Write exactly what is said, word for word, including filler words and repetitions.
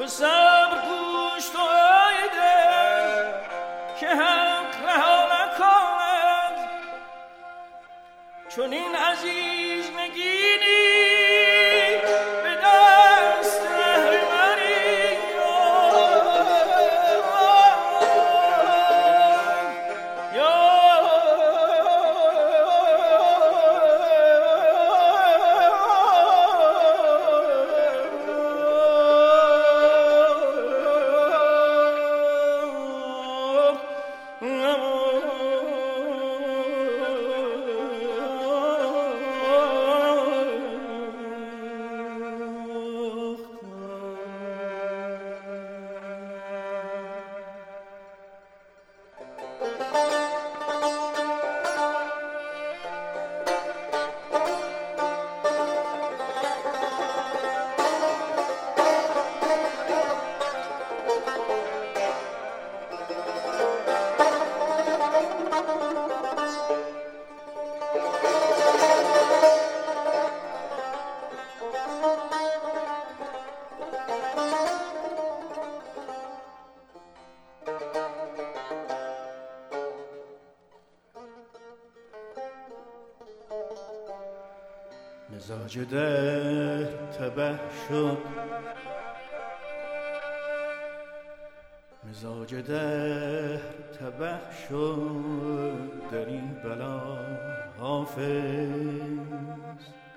صبر گوش تو ای دل که حق رها نکند چون این عزیز نگینی به دست رهبری مزاج دهر تبه شد مزاج دهر تبه شد در این بلا حافظ